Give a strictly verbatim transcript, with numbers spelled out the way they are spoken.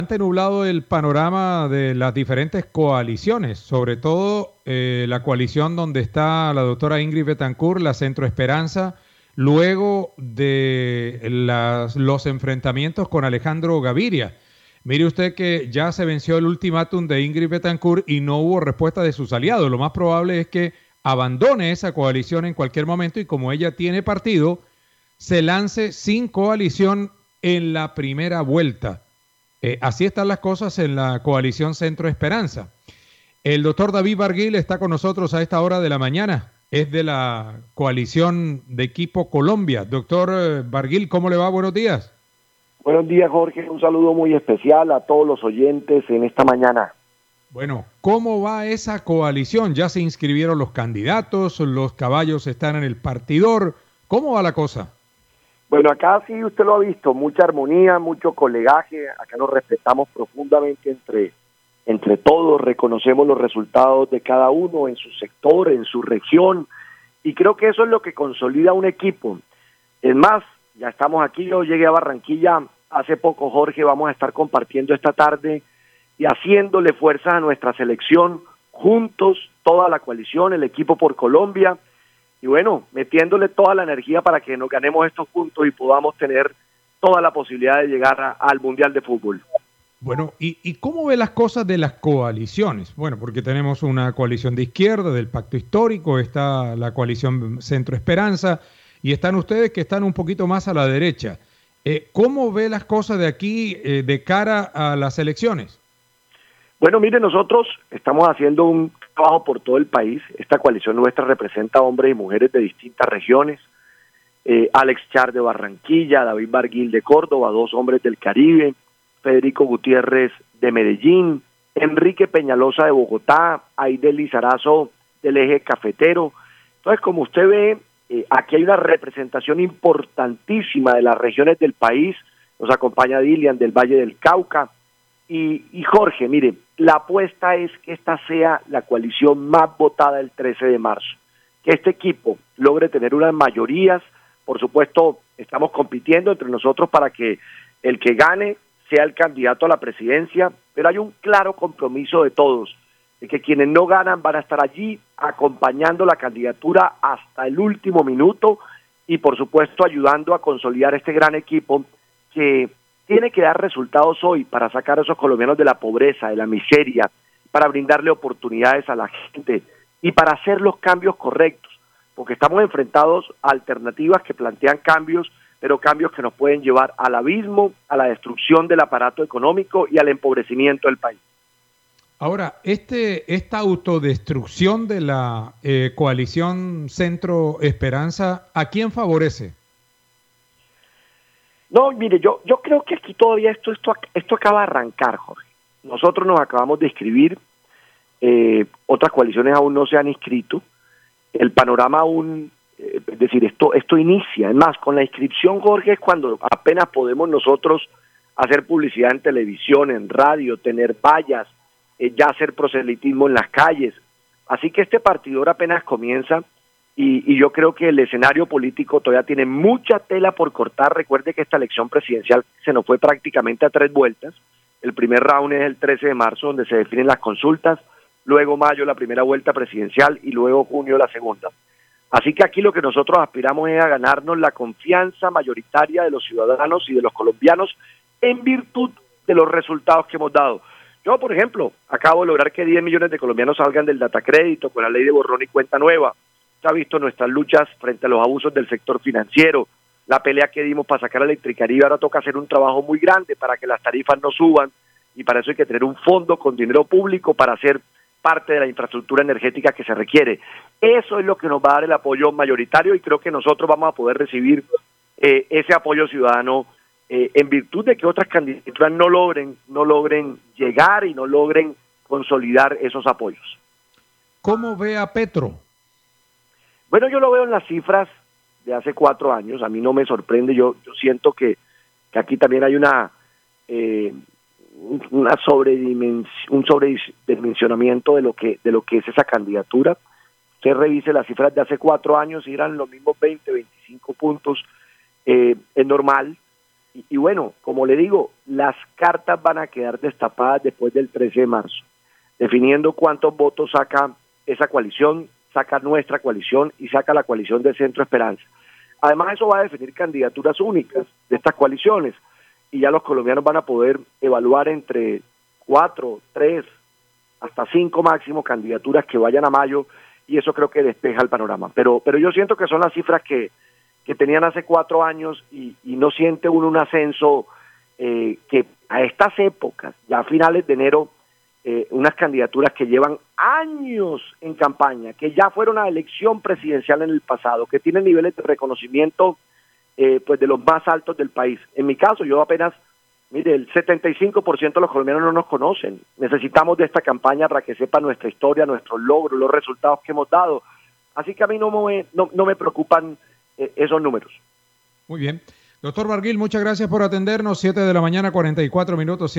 bastante nublado el panorama de las diferentes coaliciones, sobre todo eh, la coalición donde está la doctora Ingrid Betancourt, la Centro Esperanza, luego de las, los enfrentamientos con Alejandro Gaviria. Mire usted que ya se venció el ultimátum de Ingrid Betancourt y no hubo respuesta de sus aliados. Lo más probable es que abandone esa coalición en cualquier momento y como ella tiene partido, se lance sin coalición en la primera vuelta. Eh, así están las cosas en la coalición Centro Esperanza. El doctor David Barguil está con nosotros a esta hora de la mañana. Es de la coalición de Equipo Colombia. Doctor Barguil, ¿cómo le va? Buenos días. Buenos días, Jorge. Un saludo muy especial a todos los oyentes en esta mañana. Bueno, ¿cómo va esa coalición? Ya se inscribieron los candidatos, los caballos están en el partidor. ¿Cómo va la cosa? Bueno, acá sí usted lo ha visto, mucha armonía, mucho colegaje, acá nos respetamos profundamente entre, entre todos, reconocemos los resultados de cada uno en su sector, en su región, y creo que eso es lo que consolida un equipo. Es más, ya estamos aquí, yo llegué a Barranquilla hace poco, Jorge, vamos a estar compartiendo esta tarde y haciéndole fuerza a nuestra selección, juntos, toda la coalición, el equipo por Colombia, y bueno, metiéndole toda la energía para que nos ganemos estos puntos y podamos tener toda la posibilidad de llegar a, al Mundial de Fútbol. Bueno, ¿y, ¿y cómo ve las cosas de las coaliciones? Bueno, porque tenemos una coalición de izquierda, del Pacto Histórico, está la coalición Centro Esperanza, y están ustedes que están un poquito más a la derecha. Eh, ¿Cómo ve las cosas de aquí eh, de cara a las elecciones? Bueno, mire, nosotros estamos haciendo un trabajo por todo el país. Esta coalición nuestra representa a hombres y mujeres de distintas regiones. Eh, Alex Char de Barranquilla, David Barguil de Córdoba, dos hombres del Caribe, Federico Gutiérrez de Medellín, Enrique Peñalosa de Bogotá, Aide Lizarazo del Eje Cafetero. Entonces, como usted ve, eh, aquí hay una representación importantísima de las regiones del país. Nos acompaña Dilian del Valle del Cauca. Y, y Jorge, mire, la apuesta es que esta sea la coalición más votada el trece de marzo, que este equipo logre tener unas mayorías. Por supuesto, estamos compitiendo entre nosotros para que el que gane sea el candidato a la presidencia, pero hay un claro compromiso de todos, de que quienes no ganan van a estar allí acompañando la candidatura hasta el último minuto y por supuesto ayudando a consolidar este gran equipo que tiene que dar resultados hoy para sacar a esos colombianos de la pobreza, de la miseria, para brindarle oportunidades a la gente y para hacer los cambios correctos, porque estamos enfrentados a alternativas que plantean cambios, pero cambios que nos pueden llevar al abismo, a la destrucción del aparato económico y al empobrecimiento del país. Ahora, este, esta autodestrucción de la eh, coalición Centro Esperanza, ¿a quién favorece? No, mire, yo yo creo que aquí todavía esto esto esto acaba de arrancar, Jorge. Nosotros nos acabamos de inscribir, eh, otras coaliciones aún no se han inscrito, el panorama aún, eh, es decir, esto esto inicia. Es más, con la inscripción, Jorge, es cuando apenas podemos nosotros hacer publicidad en televisión, en radio, tener vallas, eh, ya hacer proselitismo en las calles. Así que este partidor apenas comienza. Y, y yo creo que el escenario político todavía tiene mucha tela por cortar. Recuerde que esta elección presidencial se nos fue prácticamente a tres vueltas. El primer round es el trece de marzo, donde se definen las consultas, luego mayo la primera vuelta presidencial y luego junio la segunda. Así que aquí lo que nosotros aspiramos es a ganarnos la confianza mayoritaria de los ciudadanos y de los colombianos en virtud de los resultados que hemos dado. Yo, por ejemplo, acabo de lograr que diez millones de colombianos salgan del datacrédito con la ley de borrón y cuenta nueva. Se ha visto nuestras luchas frente a los abusos del sector financiero, la pelea que dimos para sacar a Electricaribe. Ahora toca hacer un trabajo muy grande para que las tarifas no suban y para eso hay que tener un fondo con dinero público para hacer parte de la infraestructura energética que se requiere. Eso es lo que nos va a dar el apoyo mayoritario y creo que nosotros vamos a poder recibir eh, ese apoyo ciudadano eh, en virtud de que otras candidaturas no logren, no logren llegar y no logren consolidar esos apoyos. ¿Cómo ve a Petro? Bueno, yo lo veo en las cifras de hace cuatro años, a mí no me sorprende, yo, yo siento que, que aquí también hay una eh, una sobredimensión, un sobredimensionamiento de lo que de lo que es esa candidatura. Usted revise las cifras de hace cuatro años y eran los mismos veinte, veinticinco puntos, eh, es normal. Y, y bueno, como le digo, las cartas van a quedar destapadas después del trece de marzo, definiendo cuántos votos saca esa coalición, saca nuestra coalición y saca la coalición de Centro Esperanza. Además, eso va a definir candidaturas únicas de estas coaliciones y ya los colombianos van a poder evaluar entre cuatro, tres, hasta cinco máximo candidaturas que vayan a mayo, y eso creo que despeja el panorama. Pero, pero yo siento que son las cifras que, que tenían hace cuatro años y, y no siente uno un ascenso eh, que a estas épocas, ya a finales de enero, eh, unas candidaturas que llevan años en campaña, que ya fueron a elección presidencial en el pasado, que tienen niveles de reconocimiento eh, pues de los más altos del país. En mi caso, yo apenas, mire, el setenta y cinco por ciento de los colombianos no nos conocen. Necesitamos de esta campaña para que sepan nuestra historia, nuestros logros, los resultados que hemos dado. Así que a mí no me, no, no me preocupan eh, esos números. Muy bien. Doctor Barguil, muchas gracias por atendernos. siete de la mañana, cuarenta y cuatro minutos.